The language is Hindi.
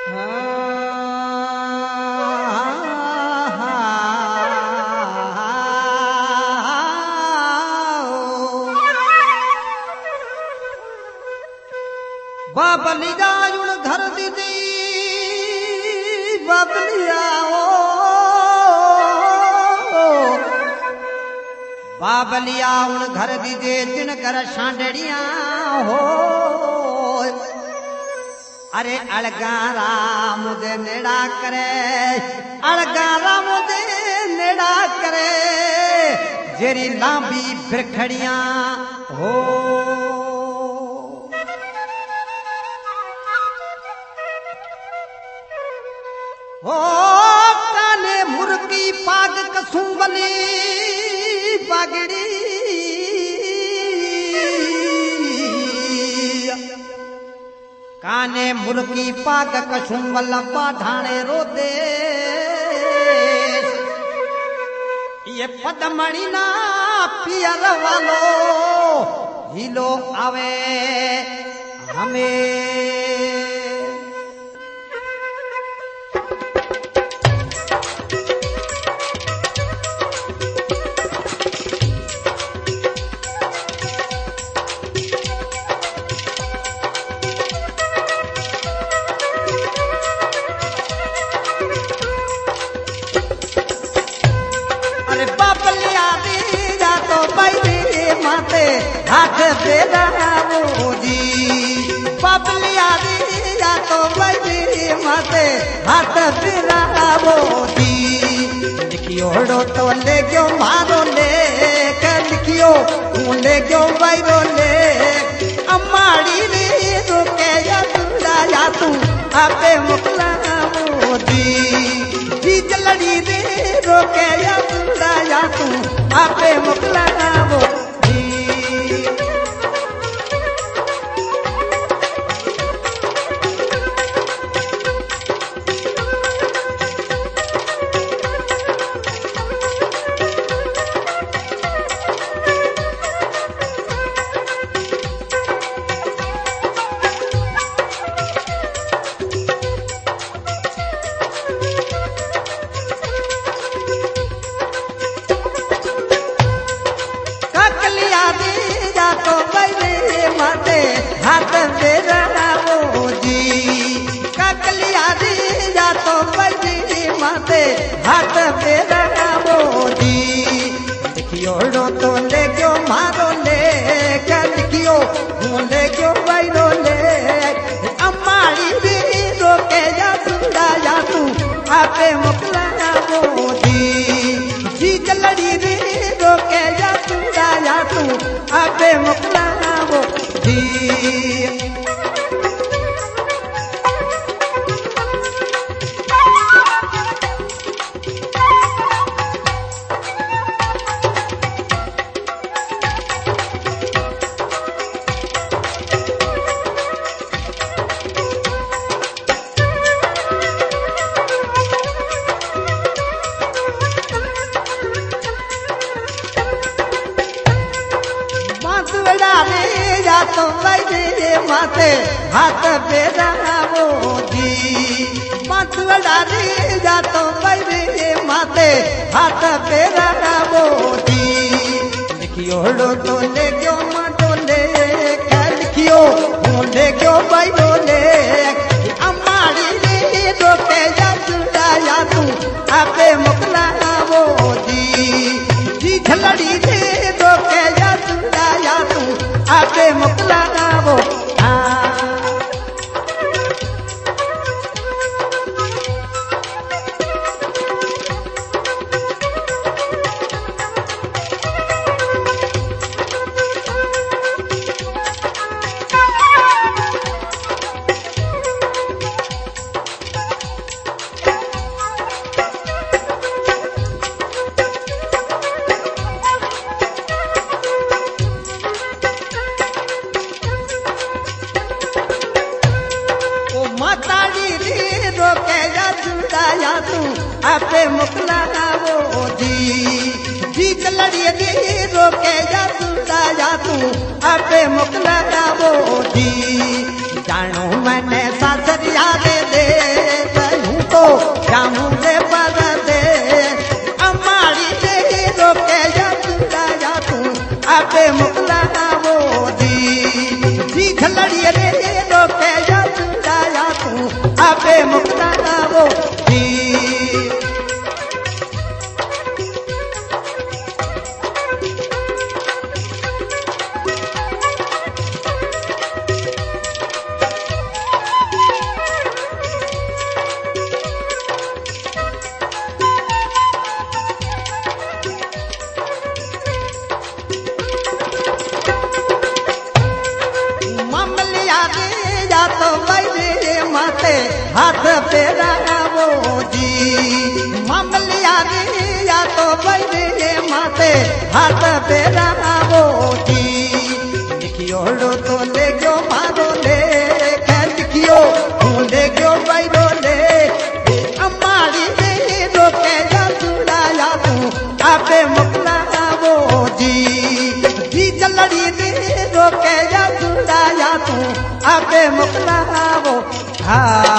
बाबलिया उन घर दीदी बाबलिया बाबलिया उन घर दीजे जिन कर शांडड़िया हो अरे अलगा राम दे नेड़ा करे अलगा राम दे नेड़ा करे जेरी लांबी बिरखड़िया हो हो काने मुर्गी पाग कसुंबली पगड़ी काने मुर्गी पाग कसुंबल पाठाणे रोदे ये पदमणि ना पियर वालो हिलो आवे हमें हाथ बेरावो जी बबलिया दिया तो बड़ी माते हाथ बेरावो जी लिखियो तो ले गयो मारो ले लिखियो ले गयो बैरो ले अम्माड़ी रे रोके या तुराया तू आपे मुकलावो जी जलड़ी रे रोके या तुराया तू आपे मुकलावो हाथ बेरावो जी ककलिया दिया तो बड़ी माते हाथ बेरावो जी लिखियो तो ले गयो मारो ले लिखियो ले गयो बैरो ले अम्माड़ी रे रोके जा सुराया तू आपे मुकलावो जी जलड़ी रे रोके जा सुराया तू आपे मुकलावो जी तो बड़े माते हाथ बेरावो जी मतवड़ा रे जा तो बड़े माते हाथ बेरावो जी लिखियो तो ले गयो मातो ले लिखियो ले गयो बैरो ले अम्माड़ी रे रोके जा सुराया तू आपे मुकलावो जी झलड़ी रे रोके जा सुराया तू आपे मुकलावो आपे मुकलावो जी जलड़ी दी रोके जा सुराया तू आपे मुकलावो जी जानो मैंने सासरिया दे जाऊं दे पर दे अमाड़ी दे रोके या चुराया तू आपे मुकलावो जी खलड़िए रे रोके या चुराया तू आपे मुकलावो जी हाथ पेरावो जी मामलिया रे या तो बैरे माते हाथ पेरावो जी लिखियो तो ले गयो मारो ले लिखियो ले गयो बैरो ले अमारी रे रोके या चुराया तू आपे मुकलावो जी चलड़ी रे रोके या चुराया तू आपे मुकलावो हाँ